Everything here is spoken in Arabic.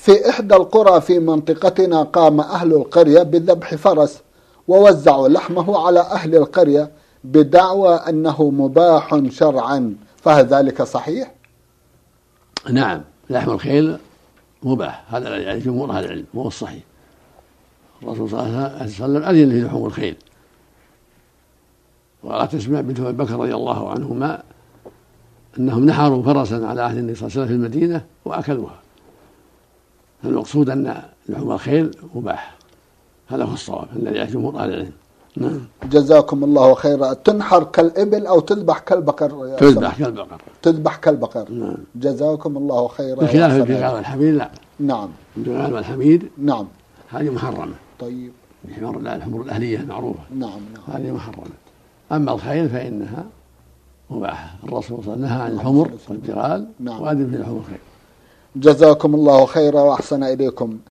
في إحدى القرى في منطقتنا قام أهل القرية بذبح فرس ووزعوا لحمه على أهل القرية بدعوى أنه مباح شرعا، فهل ذلك صحيح؟ نعم، لحم الخيل مباح، هذا يعني جمهور أهل العلم، وهو الصحيح. الرسول صلى الله عليه وسلم أذن في لحوم الخيل. وقالت أسماء بنت أبي بكر رضي الله عنهما أنهم نحروا فرسا على عهد النبي صلى الله عليه وسلم في المدينة وأكلوها. المقصود أن لحوم الخيل مباح، هذا هو الصواب الذي عليه جمهور أهل العلم. نعم. جزاكم الله خيرا. تنحر كالإبل أو تذبح كالبقر؟ تذبح كالبقر. تذبح كالبقر. نعم. جزاكم الله خيرا. بخلاف البغال والحمير لا. نعم. البغال والحمير نعم هذه محرمة. طيب. الحمر الأهلية المعروفة. نعم. هذه محرمة. أما الخيل فإنها مباحة. الرسول صلى الله عليه وسلم نهى عن الحمر والبغال وأذن في لحوم الخيل. جزاكم الله خيرا وأحسن إليكم.